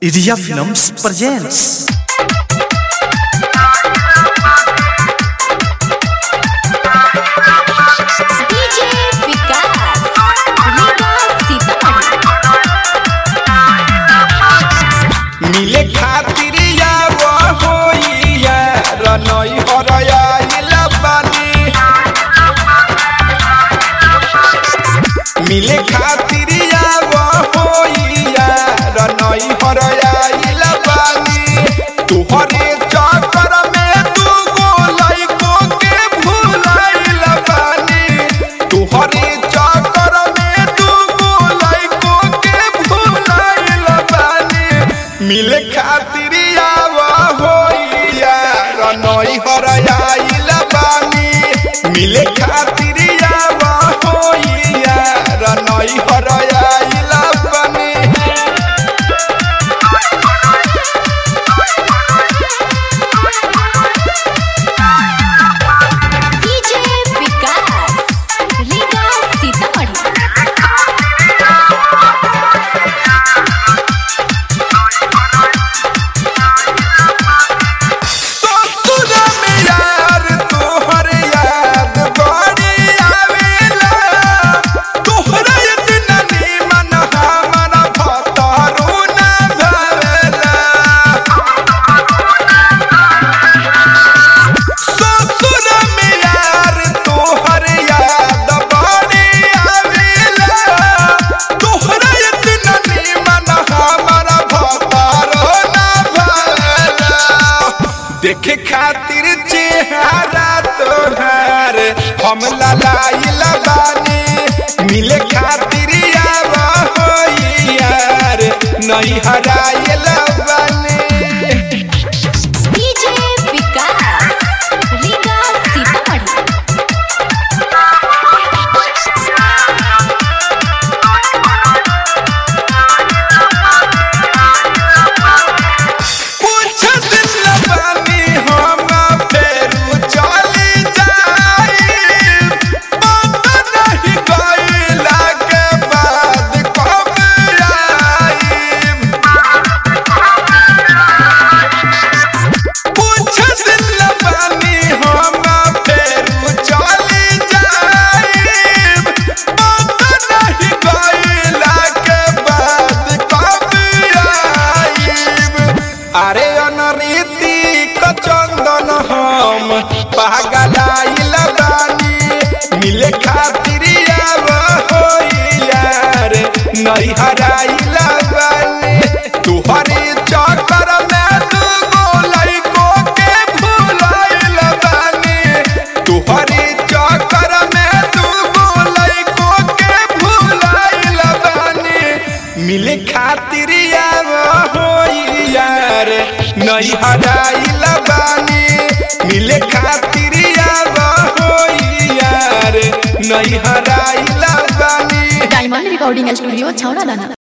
Idea Films presents DJ Vikas, Liga Sitamarhi। मिले खातिर वो होइया रनई हरया इलाबानी मिले खातिर वो होइया रनई हरया इलाबानी तुहरे चक्कर में तू गोलैको के भुलाइल बानी तुहरे चक्कर में तू गोलैको के भुलाइल बानी मिले खातिर आवा होइया रनई हरया इलाबानी मिले खातिर आवा होइया रनई हरया इलाबानी DJ Vikas, Liga Sitamarhi। ससुर में यार तोहर याद बड़ी आवेला तोहरा इतना नीमन हमारा भतरू ना भावेला ससुर में यार तोहर याद बड़ी आवेला तोहरा इतना नीमन हमारा भतरू ना भावेला देखे खातिर चेहरा तोहार हम ललाइल बानी मिले खातिर आवा होइयार नहीं हराइल बानी DJ Vikas, Liga Sitamarhi। कुछ दिन बानी हम फेरू चली जाई पता नहीं गइला के बाद कब आई कुछ दिन बानी हम फेरू चली जाई पता नहीं गइला के बाद कब आई अरे अनरीति क चंदन हम पागलाइल बानी मिले खातिर आव होइयार नहीं हराइल बानी तुहरे चक्कर में तू गोलैको के भुलाइल बानी तुहरे चक्कर में तू गोलैको के भुलाइल बानी मिले खातिर आव होइयार नहीं हराइल बानी मिले खातिर आव होइयार नहीं हराइल बानी डायमंड रिकॉर्डिंग स्टूडियो छौड़ा दाना।